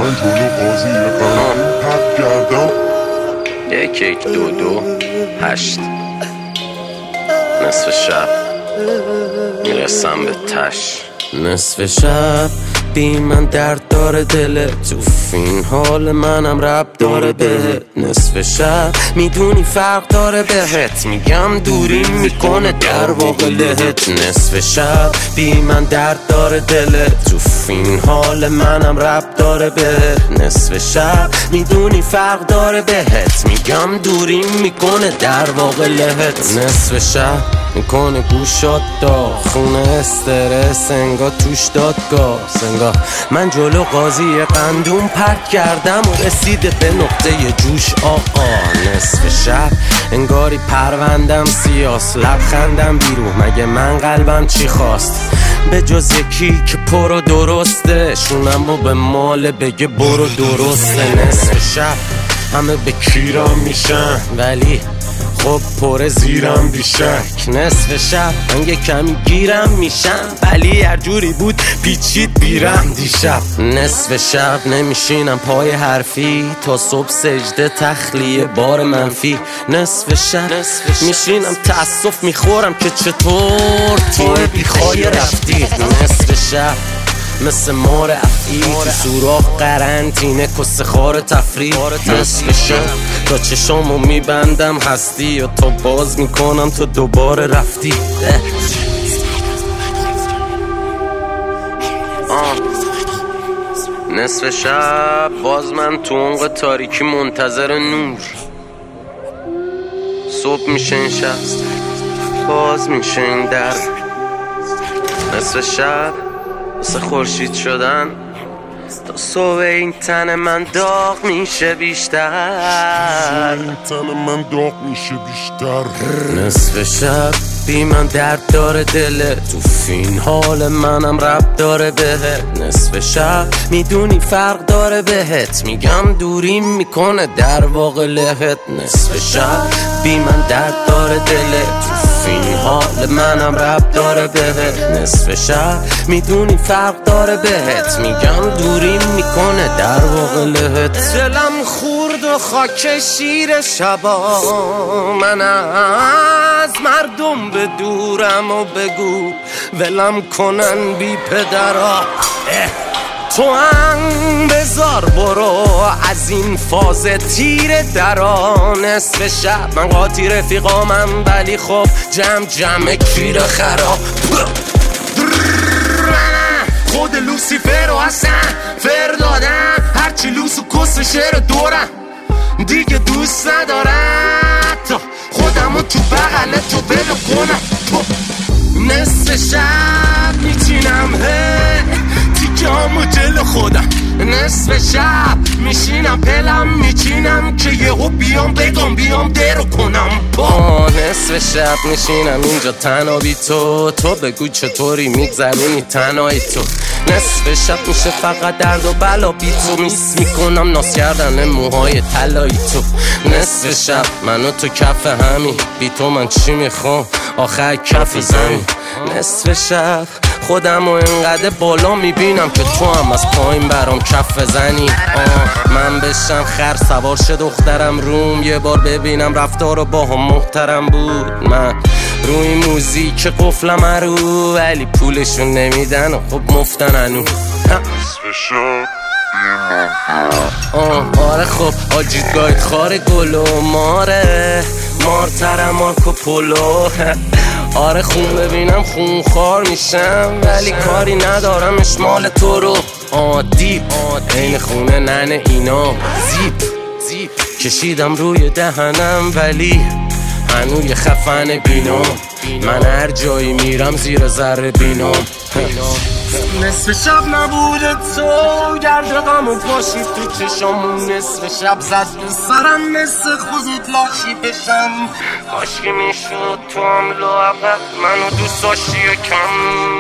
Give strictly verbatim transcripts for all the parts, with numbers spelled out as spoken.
من جلو قاضی قلم پرد کردم. یک یک دو دو هشت نصف شب میرسم به تش. نصف شب بی من درد داره دلت، تو این حال منم رب داره بهت. نصف شب میدونی فرق داره بهت، میگم دوری میکنه در واقع لهت. نصف شب بی من درد داره دلت، تو این حال منم رب داره بهت. نصف شب میدونی فرق داره بهت، میگم دوری میکنه در واقع لهت. نصف شب میکنه گوشات داغ، خونه استرس انگار توش دادگاه. سنگاه من جلو قاضی قندون پرد کردم و رسیده به نقطه جوش آقا. نصف شب انگاری پروندم سیاس، لبخندم بیرون مگه من قلبم چی خواست؟ به جز یکی که پر و درسته، شونم و به مال بگه برو درسته. نصف شب همه به کیرام میشن ولی خب پر زیرم بیشک. نصف شب من یه کمی گیرم میشم ولی هر جوری بود پیچید بیرم دیشب. نصف شب نمیشینم پای حرفی تا صبح سجده تخلیه بار منفی. نصف شب میشینم تأسف میخورم که چطور تو بیخوای رفتی. نصف شب مثل مار افعی تو سوراخ قرنطینه کس خار تفریح. نصف شب تا چشامو میبندم هستی و تا باز میکنم تو دوباره رفتی. آه. نصف شب باز من تو عمق تاریکی منتظر نور. صبح میشه این شب باز میشه این در. نصف شب مثل خورشید شدن تا صبح این تن من داغ میشه بیشتر. این تن من داغ میشه بیشتر. نصف شب بی من درد داره دلت، تو این حال منم رب داره بهت. نصف شب میدونی فرق داره بهت، میگم دوری میکنه در واقع لهت. نصف شب بی من درد داره دلت، تو این حال منم رب داره بهت. نصف شب میدونی فرق داره بهت، میگم دوری میکنه در واقع لهت. دلم خورد و خاک شیر شبا، من از مردم به دورم و بگو ولم کنن بی پدرا. تو هم بذار برو از این فاز تیر درا. نصف شب من قاطی رفیقامم ولی خب جمع جمع کیر خراب. خود لوسیفر و حسن فر دادم، هرچی لوس و کس شعر دورم دیگه دوست ندارم تا خودمو تو بغل تو بلو کنم. نصف شب میچینم تیکه همو جلو خودم. نصف شب میشینم پلم میچینم که یهو بیام بگم بیام درو کنم با. نصف شب میشینم اینجا تنها بی تو، تو بگو چطوری میگذرونی تنهایی تو. نصف شب میشه فقط درد و بلا بی تو، میس میکنم ناس کردن موهای طلایی تو. نصف شب منو تو کف همین، بی تو من چی میخوام آخر کف زمین. نصف شب خودم و اینقدر بالا میبینم که تو هم از پایین برام کف بزنی. آه من بشم خر سوار شه دخترم روم، یه بار ببینم رفتار و با هم محترم بود. من روی موزیک قفلم رو ولی پولشون نمیدن و خب مفتن انو. آه آره خب آجید گاید خار گلو ماره مارترم مارکو پولو. آره خون ببینم خون خار میشم ولی کاری ندارم اشمال تو رو. آدیب این خونه ننه اینا زیب زیب کشیدم روی دهنم ولی هنوی خفن بینام. من هر جایی میرم زیر ذره بینام. نصف شب نبوده تو گرد غمو پاشید تو چشامون. نصف شب زد به سرم مثل خوزید لاشی بشم. کاشکی میشد تو هم لااقل منو دوست داشتی یکم.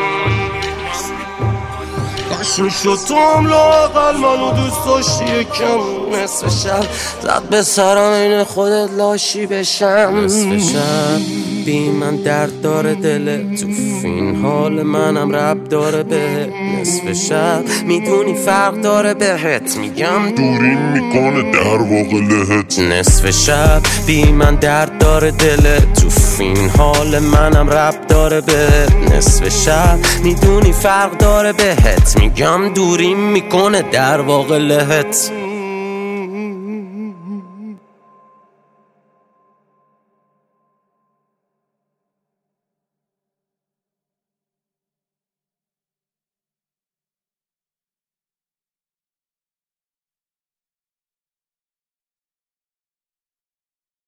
کاش میشد تو هم لااقل منو دوست داشتی یکم. نصف شب زد به سرم این خودت لاشی بشم. نصف شب بی من درد داره دلت، تو این حال منم رب داره بهت. نصف شب میدونی فرق داره بهت، میگم دوریم میکنه در واقع لهت. نصف شب بی من درد داره دلت، تو این حال منم رب داره بهت. نصف شب میدونی فرق داره بهت، میگم دوریم میکنه در واقع لهت.